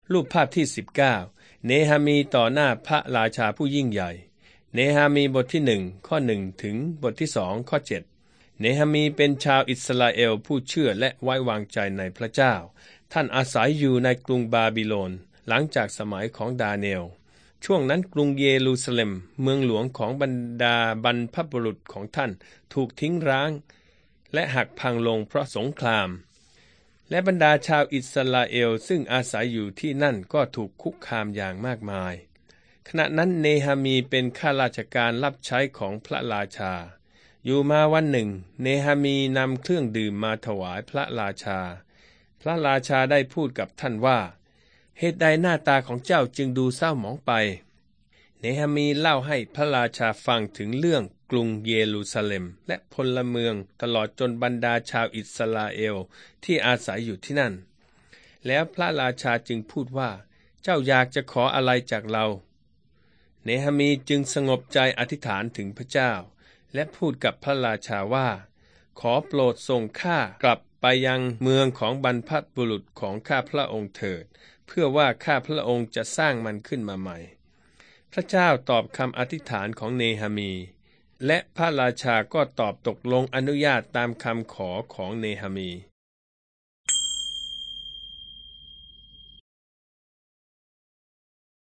รูปภาพที่19เนหะมีต่อหน้าพระราชาผู้ยิ่งใหญ่เนหะมีบทที่1ข้อ1ถึงบทที่2ข้อ7เนหะมีเป็นชาวอิสราเอลผู้เชื่อและไว้วางใจในพระเจ้าท่านอาศัยอยู่ในกรุงบาบิโลนหลังจากสมัยของดาเนียลช่วงนั้นกรุงเยรูซาเล็มเมืองหลวงของบรรดาบรรพบุรุษของท่านถูกทิ้งร้างและหักพังลงเพราะสงครามและบรรดาชาวอิสราเอลซึ่งอาศัยอยู่ที่นั่นก็ถูกคุกคามอย่างมากมายขณะนั้นเนหะมีเป็นข้าราชการรับใช้ของพระราชาอยู่มาวันหนึ่งเนหะมีนำเครื่องดื่มมาถวายพระราชาพระราชาได้พูดกับท่านว่าเหตุใดหน้าตาของเจ้าจึงดูเศร้าหมองไปเนหะมีเล่าให้พระราชาฟังถึงเรื่องกรุงเยรูซาเล็มและพลเมืองตลอดจนบรรดาชาวอิสราเอลที่อาศัยอยู่ที่นั่นแล้วพระราชาจึงพูดว่าเจ้าอยากจะขออะไรจากเราเนหะมีจึงสงบใจอธิษฐานถึงพระเจ้าและพูดกับพระราชาว่าขอโปรดส่งข้ากลับไปยังเมืองของบรรพบุรุษของข้าพระองค์เถิดเพื่อว่าข้าพระองค์จะสร้างมันขึ้นมาใหม่พระเจ้าตอบคำอธิษฐานของเนหะมีและพระราชาก็ตอบตกลงอนุญาตตามคำขอของเนหะมี